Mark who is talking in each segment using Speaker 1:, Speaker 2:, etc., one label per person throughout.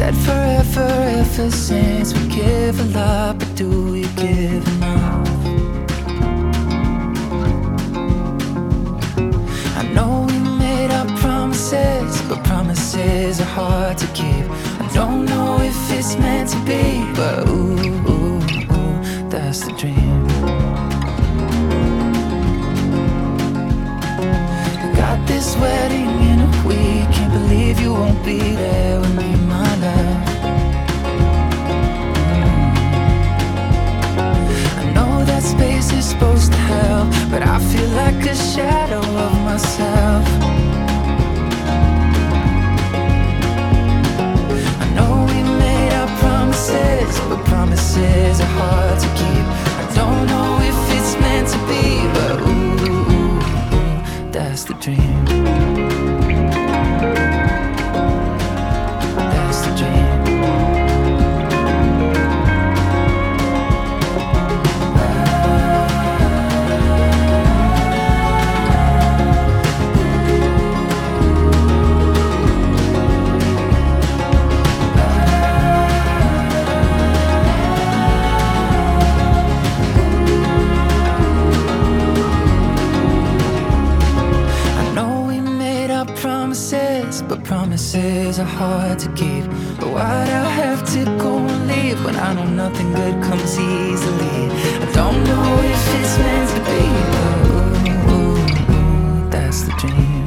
Speaker 1: said forever ever since. We give a lot, but do we give enough? I know we made our promises, but promises are hard to keep. I don't know if it's meant to be, but ooh, ooh, ooh, that's the dream. Got this wedding in a week, can't believe you won't be there with me, my love. I know that space is supposed to help, but I feel like a shadow of myself. I know we made our promises, but promises are hard to keep. I don't know if it's meant to be, but ooh, that's the dream. That's the dream. Promises, but promises are hard to keep. But why'd I have to go and leave when I know nothing good comes easily? I don't know if it's meant to be, but ooh, ooh, ooh, that's the dream.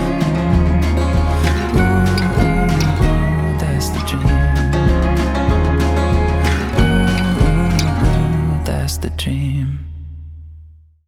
Speaker 1: Ooh, ooh, that's the dream. Ooh, ooh, ooh, that's the dream.